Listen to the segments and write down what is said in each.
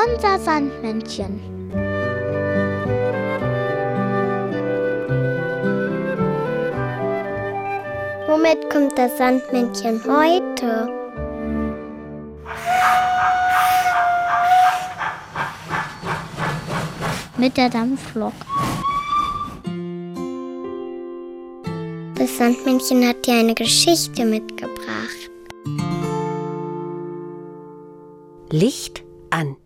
Unser Sandmännchen. Womit kommt das Sandmännchen heute? Mit der Dampflok. Das Sandmännchen hat dir eine Geschichte mitgebracht. Licht an.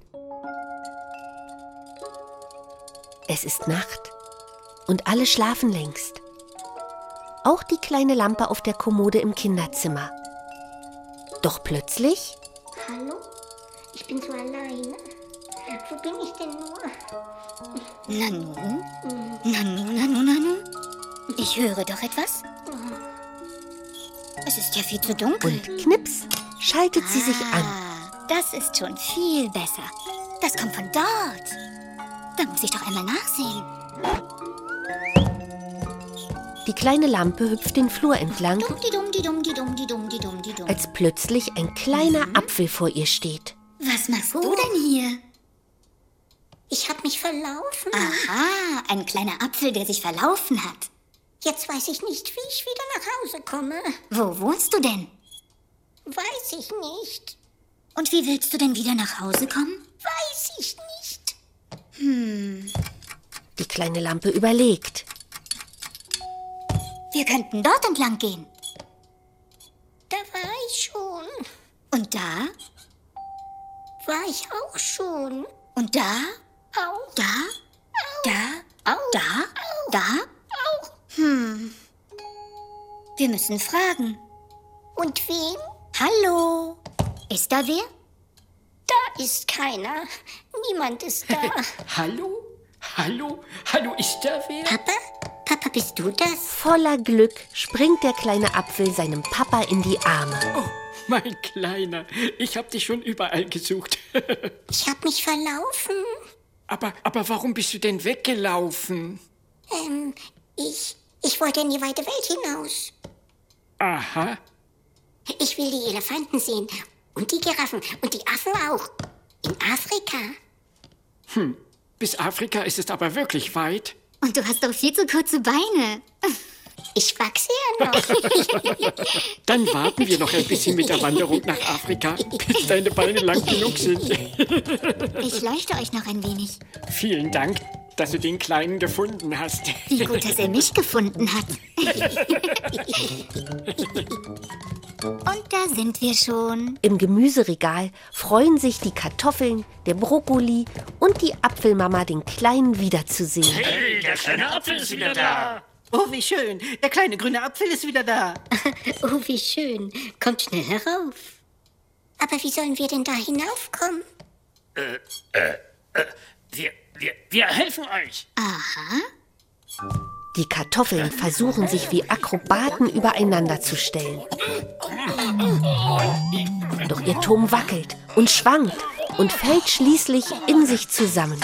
Es ist Nacht und alle schlafen längst. Auch die kleine Lampe auf der Kommode im Kinderzimmer. Doch plötzlich... Hallo? Ich bin so alleine. Wo bin ich denn nur? Nanu? Nanu? Ich höre doch etwas. Es ist ja viel zu dunkel. Und knips schaltet sie sich an. Das ist schon viel besser. Das kommt von dort. Da muss ich doch einmal nachsehen. Die kleine Lampe hüpft den Flur entlang, Dumm. als plötzlich ein kleiner Apfel vor ihr steht. Was machst du denn hier? Ich habe mich verlaufen. Aha, ein kleiner Apfel, der sich verlaufen hat. Jetzt weiß ich nicht, wie ich wieder nach Hause komme. Wo wohnst du denn? Weiß ich nicht. Und wie willst du denn wieder nach Hause kommen? Weiß ich nicht. Die kleine Lampe überlegt. Wir könnten dort entlang gehen. Da war ich schon. Und da? War ich auch schon. Und da? Auch. Da? Da? Auch. Da? Da? Auch. Wir müssen fragen. Und wem? Hallo? Ist da wer? Da ist keiner. Niemand ist da. Hallo? Hallo? Hallo, ist da wer? Papa? Papa, bist du das? Voller Glück springt der kleine Apfel seinem Papa in die Arme. Oh, mein Kleiner, ich hab dich schon überall gesucht. Ich habe mich verlaufen. Aber warum bist du denn weggelaufen? Ich wollte in die weite Welt hinaus. Aha. Ich will die Elefanten sehen. Und die Giraffen. Und die Affen auch. In Afrika. Bis Afrika ist es aber wirklich weit. Und du hast doch viel zu kurze Beine. Ich wachse ja noch. Dann warten wir noch ein bisschen mit der Wanderung nach Afrika, bis deine Beine lang genug sind. Ich leuchte euch noch ein wenig. Vielen Dank, dass du den Kleinen gefunden hast. Wie gut, dass er mich gefunden hat. Und da sind wir schon. Im Gemüseregal freuen sich die Kartoffeln, der Brokkoli und die Apfelmama, den Kleinen wiederzusehen. Hey, der kleine Apfel ist wieder da. Oh, wie schön. Der kleine grüne Apfel ist wieder da. Oh, wie schön. Kommt schnell herauf. Aber wie sollen wir denn da hinaufkommen? Wir helfen euch. Aha. Die Kartoffeln versuchen sich wie Akrobaten übereinander zu stellen. Doch ihr Turm wackelt und schwankt und fällt schließlich in sich zusammen.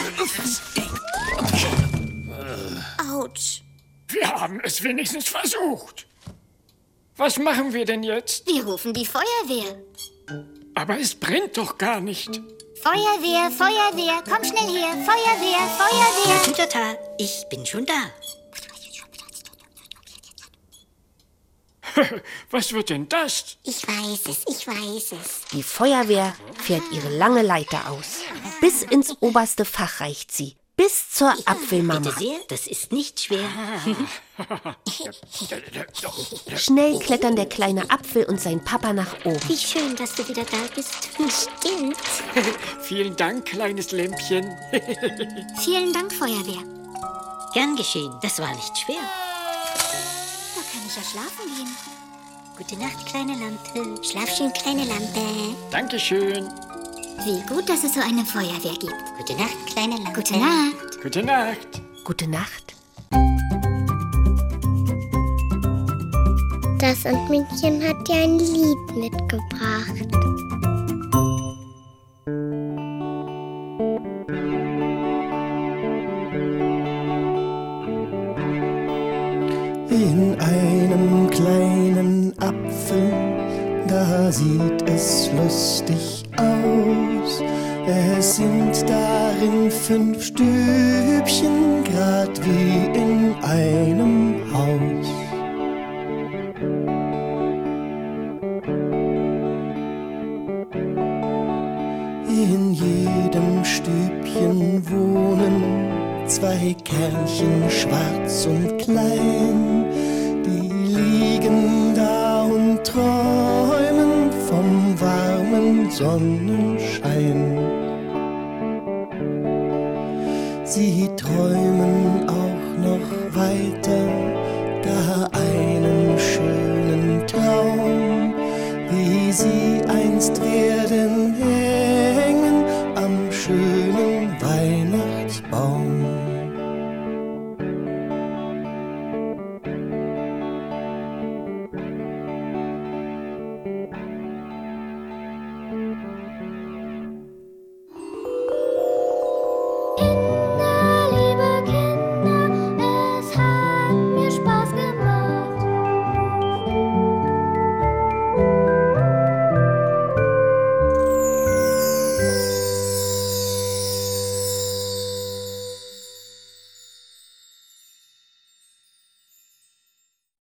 Autsch. Wir haben es wenigstens versucht. Was machen wir denn jetzt? Wir rufen die Feuerwehr. Aber es brennt doch gar nicht. Feuerwehr, Feuerwehr, komm schnell her. Feuerwehr, Feuerwehr. Tata, ich bin schon da. Was wird denn das? Ich weiß es. Die Feuerwehr fährt ihre lange Leiter aus. Bis ins oberste Fach reicht sie. Bis zur Apfelmama. Bitte sehr, das ist nicht schwer. Schnell klettern der kleine Apfel und sein Papa nach oben. Wie schön, dass du wieder da bist. Stimmt. Vielen Dank, kleines Lämpchen. Vielen Dank, Feuerwehr. Gern geschehen, das war nicht schwer. Da kann ich ja schlafen gehen. Gute Nacht, kleine Lampe. Schlaf schön, kleine Lampe. Dankeschön. Wie gut, dass es so eine Feuerwehr gibt. Gute Nacht, kleine Lampe. Gute Nacht. Gute Nacht. Gute Nacht. Das Sandmännchen hat dir ein Lied mitgebracht. In einem kleinen Apfel, da sieht es lustig aus. Es sind darin 5 Stübchen, grad wie in einem Haus. In jedem Stübchen wohnen 2 Kerlchen, schwarz und klein. Die liegen da und träumen vom warmen Sonnenschein. Sie träumen auch noch weiter, gar einen schönen Traum, wie sie einst werden